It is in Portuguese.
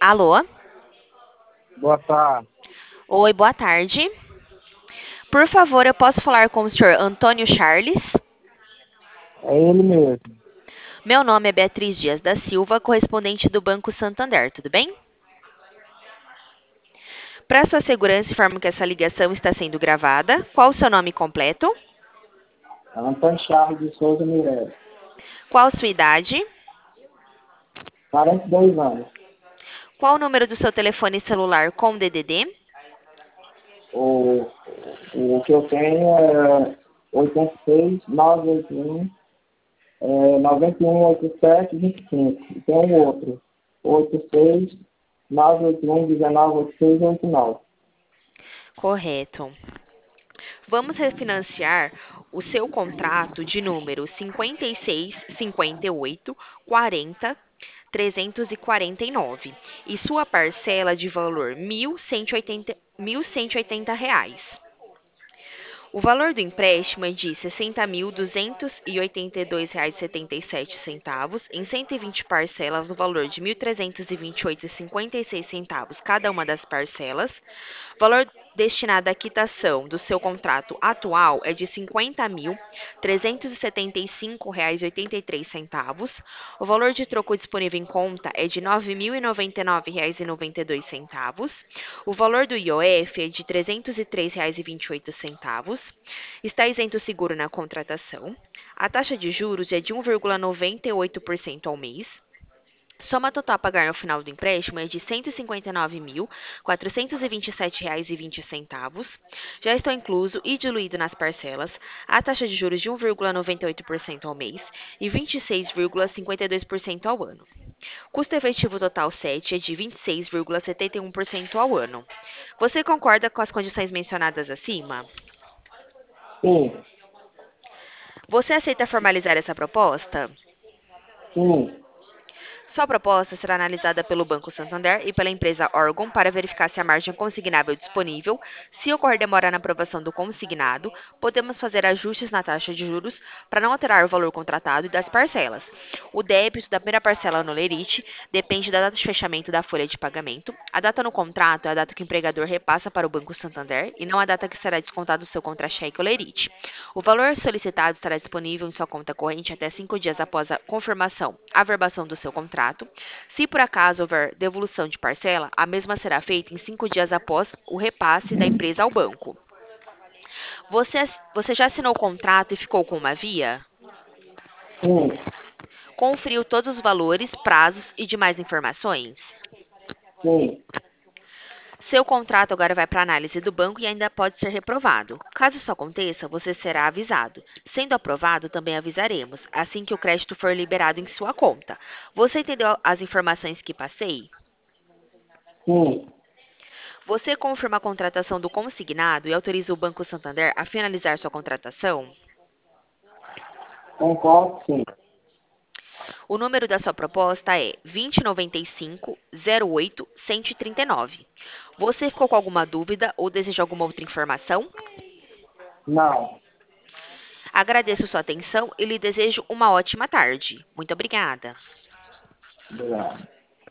Alô? Boa tarde. Oi, boa tarde. Por favor, eu posso falar com o senhor Antônio Charles? É ele mesmo. Meu nome é Beatriz Dias da Silva, correspondente do Banco Santander, tudo bem? Para sua segurança, informo que essa ligação está sendo gravada. Qual o seu nome completo? Antônio Charles de Souza Mirella. Qual sua idade? 42 anos. Qual o número do seu telefone celular com DDD? O, o que eu tenho é 86 981 9187 25. E tem um outro. 86 981 198689. Correto. Vamos refinanciar o seu contrato de número 56, 58, 40, 349 e sua parcela de valor R$ 1.180. O valor do empréstimo é de R$ 60.282,77 em 120 parcelas no valor de R$ 1.328,56 cada uma das parcelas. O valor destinado à quitação do seu contrato atual é de R$ 50.375,83. O valor de troco disponível em conta é de R$ 9.099,92. O valor do IOF é de R$ 303,28. Está isento o seguro na contratação. A taxa de juros é de 1,98% ao mês. Soma total a pagar no final do empréstimo é de R$ 159.427,20. Já estão incluso e diluído nas parcelas a taxa de juros de 1,98% ao mês e 26,52% ao ano. Custo efetivo total 7 é de 26,71% ao ano. Você concorda com as condições mencionadas acima? Sim, Você aceita formalizar essa proposta? sim, Sua proposta será analisada pelo Banco Santander e pela empresa órgão para verificar se a margem consignável é disponível. Se ocorrer demora na aprovação do consignado, podemos fazer ajustes na taxa de juros para não alterar o valor contratado e das parcelas. O débito da primeira parcela no lerite depende da data de fechamento da folha de pagamento. A data no contrato é a data que o empregador repassa para o Banco Santander e não a data que será descontado do seu contra-cheque ou lerite. O valor solicitado estará disponível em sua conta corrente até 5 dias após a confirmação, averbação do seu contrato. Se por acaso houver devolução de parcela, a mesma será feita em 5 dias após o repasse da empresa ao banco. Você já assinou o contrato e ficou com uma via? sim, Conferiu todos os valores, prazos e demais informações? sim. Seu contrato agora vai para análise do banco e ainda pode ser reprovado. Caso isso aconteça, você será avisado. Sendo aprovado, também avisaremos, assim que o crédito for liberado em sua conta. Você entendeu as informações que passei? Sim, Você confirma a contratação do consignado e autoriza o Banco Santander a finalizar sua contratação? concordo, sim. O número da sua proposta é 2095-08-139. Você ficou com alguma dúvida ou deseja alguma outra informação? Não. Agradeço sua atenção e lhe desejo uma ótima tarde. Muito obrigada. Obrigado.